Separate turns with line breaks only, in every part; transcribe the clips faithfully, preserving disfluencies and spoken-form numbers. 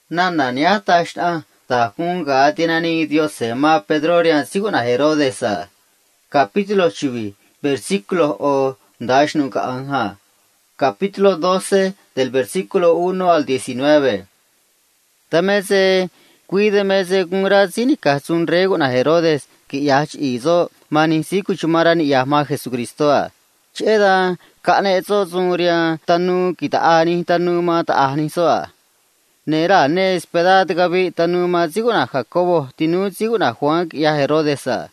Nana niatashna ta kunga tinani Dios se ma Pedro rian siguna Herodesa. Capítulo chivi, versículo o dashnuka anja. Capítulo doce del versículo uno al diecinueve. Tamese cuídemese kunra sinika sun reguna Herodes que yach izo manisiku chumaran yahma Jesucristoa. Cheda kane zo sunria tanu kita ani tanu ma ta ani soa. Nera ne espedad gabi tanu ma siguna Jacobo tinu siguna Juan ya Herodesa.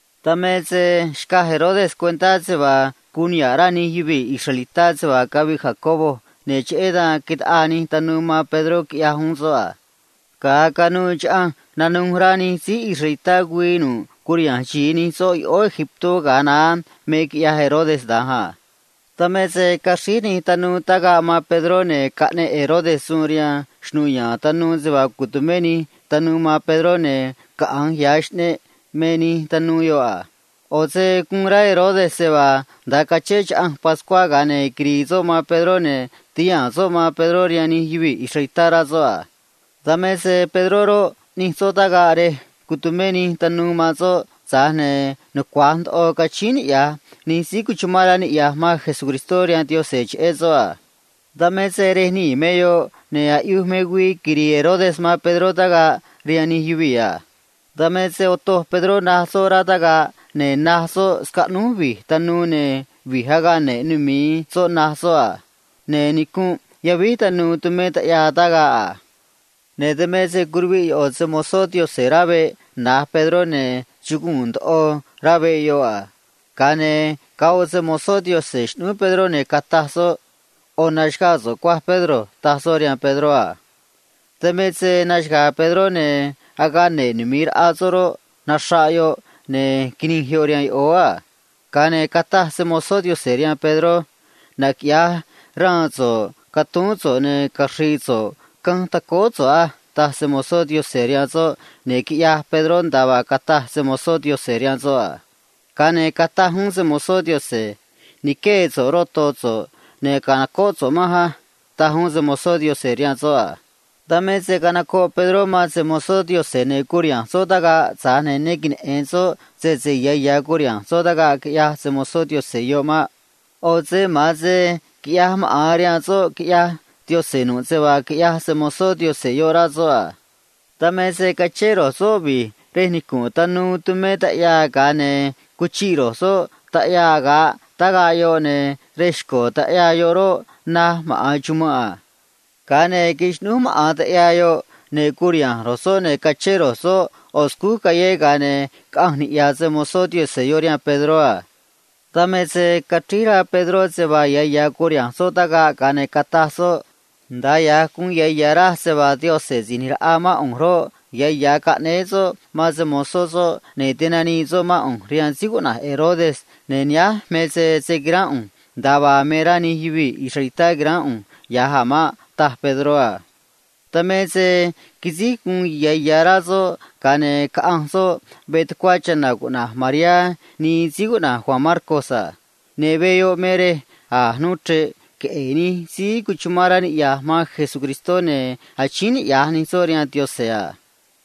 Tamese shka Herodes cuenta se va kunyara ni hibi israelita se va gabi Jacobo ne cheda kita ani tanu ma Pedro ya hunsoa. Ka kanu cha nanungrani si israelita guinu kurian chini so o Egipto gana me ya Herodes daha. Tamese kasini tanu taga ma Pedro ne kane Herodes suria shnuya tanu zeva kutumeni tanu ma Pedro ne kaang yashne meni tanu yoa. Ose kungra Herodes seva da kachech ang Pascua gane krizo ma Pedro ne tia so ma Pedro riani hibi israelitara zoa. Tamese Pedro ro ni sotaga are kutumeni tanu ma so Sahne no kwant o kachin ya ni si kuchumaran ya ma Jesucristo rian Dios ech ezoa. Dame sere ni meyo ne ayu megui kiri Herodes ma Pedro taga riani hibia. Dame se oto Pedro naso rataga ne naso skanubi tanu ne vihaga ne numi so nasoa. Ne niku yavi tanu tumeta ya taga. Ne dame se kurbi o se moso Dios serabe na Pedro ne Chukund o rabe yoa. Kane cause moso Dios nu Pedro ne katazo o nashkazo kwa Pedro tasorian Pedroa. Temetse nashka Pedro ne agane nimir azoro nashayo ne kinihorian oa. Kane katase moso Dios serian Pedro nakya ranzo katunzo ne kashizo kantakozo a. Ta semoso Dios serianzo ne kia Pedro daba kata semoso Dios serianzo kane kata hun semoso Dios se ni kezo rotozo ne kanakozo maha ta hun semoso Dios serianzo dame se kanako Pedro ma semoso Dios se ne kurian sodaga za ne nekin enzo se se ya ya kurian sodaga kia semoso Dios se yoma o se ma se kia ma arianzo kia Dios se no se va que ya se mozo Dios se llora zoa. Dame se cachero sobi, resniku tanu tumeta ya gane, cuchiro so, ta ya ga, taga yo ne, resco ta ya yoro, na ma chuma. Gane kishnu ma ta ya yo, ne kurian roso ne cachero so, osku kaye gane, kahni ya se mozo Dios se llorian Pedroa. Dame se catira Pedro se va ya ya kurian so taga gane katazo. Daya kun ya yara se va Dios se zinir ama onro ya ya ka nezo ma se mososo ne tenani zo ma on rian siguna Herodes ne nya me se se gran daba merani hibi israelita gran ya hama ta Pedroa tame se kizi kun ya yara zo kane ka anso bet kwachana kuna Maria ni siguna Juan Marcosa ne veo mere a nutre que ni si kuchumaran ya ma Jesucristo ne achin ya ni sorian Dios sea.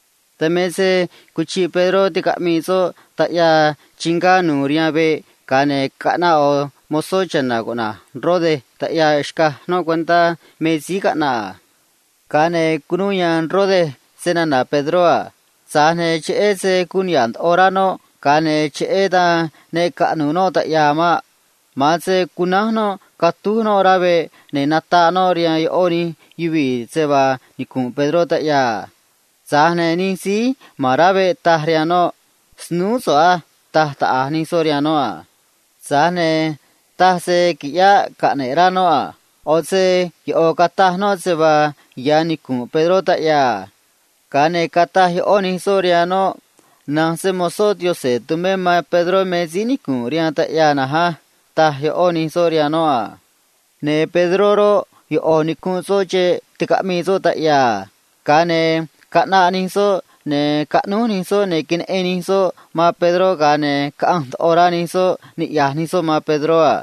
Tamese kuchi Pedro te kamizo ta ya chinga nuria be kane kana o moso chana gona rode ta ya shka no cuenta me si kana. Kane kunuyan rode senana Pedroa sane che ese kunyan orano kane che eda ne kanu no ta ya ma Mase kunahno katuno rabe ne natano rian yoni yubi seba nikun Pedro ta ya. Sahne ni si marabe tahriano snuso a tahta ahni soriano a. Sahne tahse kiya kanerano a. Ose yo katahno seba ya nikun Pedro ta ya. Kane katah yoni soriano nang se moso Dios se tume ma Pedro mezinikun rian ta ya na ha. Ta yoni sorianoa. Ne Pedro ro yoni kun soche tikami so ta ya. Kane kana ni so ne kanu ni so ne kin eni so ma Pedro kane kant ora ni so ni ya ni so ma Pedro a.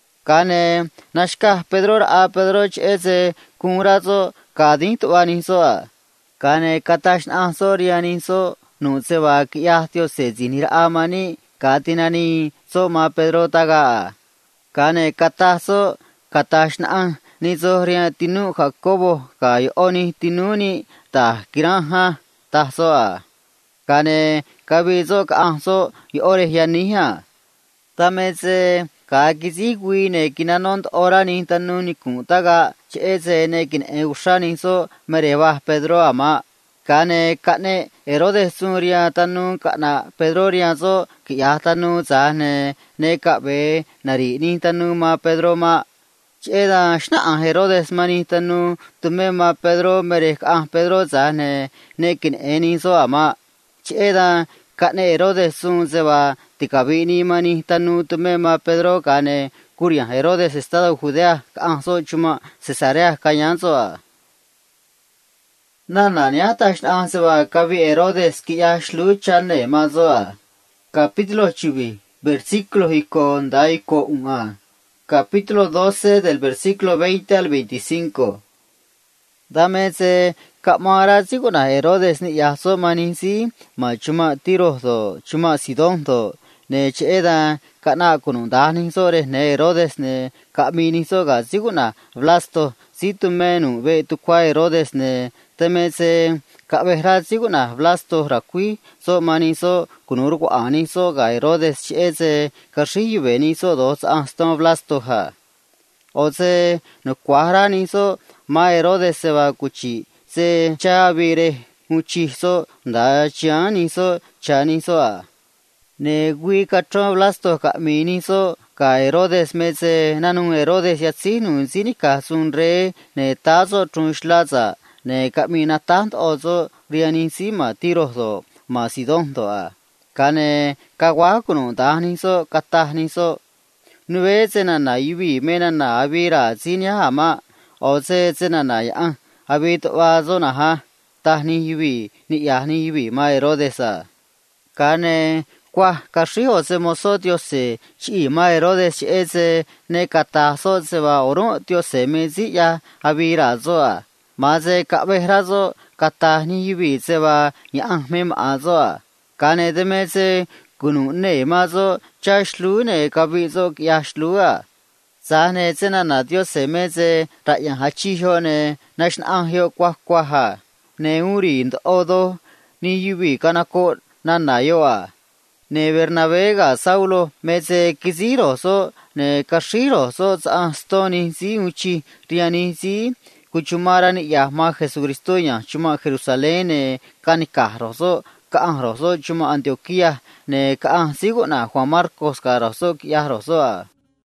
Kane nashka Pedro a Pedro ese kun razo kadin to ani so a. Kane katash an so riani so nu se va kia tio se zinir amani katinani so ma Pedro taga. Kane kata so katash an ni so ria tinu Jacobo kai oni tinuni ta kiranja ta so a. Kane kabi so ka an so yore hianiha. Tameze ka kizi gui ne kinanont orani tanuni kuntaga cheze ne kin eushani so mereva Pedro ama. Kane kane Herodes suria tanu kana Pedro ria so kia tanu zane ne kabe nari ni tanu ma Pedro ma. Cheda shna Herodes mani tanu tume ma Pedro merek ah Pedro zane ne kin eni so ama. Cheda kane Herodes sun seba tikabini mani tanu tume ma Pedro kane kuria Herodes estado Judea ah so chuma Cesarea kayanso a. Nana niatash an seba kabi Herodes kia shlu chane mazo a. Capítulo chivi versículo hikon daiko una. Capítulo doce del versículo veinte al veinticinco. Dame se kamara siguna Herodes ni yaso manisi ma chuma tiro do chuma sidon do ne cheda kana kunundani sore ne Herodes ne kamini so ga siguna vlasto situmenu ve tu kwa Herodes ne teme se kabehra siguna vlasto rakui so maniso kunuru ko ani so ga Herodes cheze kashi veni so dos aston vlasto ha. Ose no kwahra ni so ma Herodes se va kuchi se chavire muchi so da chani so chani so a. Ne gui katro vlasto ka mini so ka Herodes me se nanu Herodes yatsinu zinika sunre ne tazo trunslaza ne kamina tant ozo riani sima tiro so ma sidon to a. Kane kagwa kunu dani so katahni so nuwe zena na yubi mena na abira zinya ama oze zena na ya abit wazo na ha tahni yubi ni yahni yubi ma Herodes a. Kane kwa kashi oze moso diose chi ma Herodes eze ne kata so se va oro diose mezi ya abira zo a. Maze kabehra zo katahni yubi se va ya mem azo a. Kane de meze kunu ne mazo chashlu ne kabizo yashlu a. Zane zena na diose meze raya hachi ho ne nashn ahyo kwa kwa ha. Ne uri ndo odo ni yubi kanako nanayo a. Ne Bernabega Saulo meze kiziro so ne kashiro so za stoni si uchi riani si kuchumara ni yahma Jesucristo ya chuma Jerusalén ne kanikahro so kaan roso chuma Antioquia ne kaan sigo na Juan Marcos ka roso kia roso a.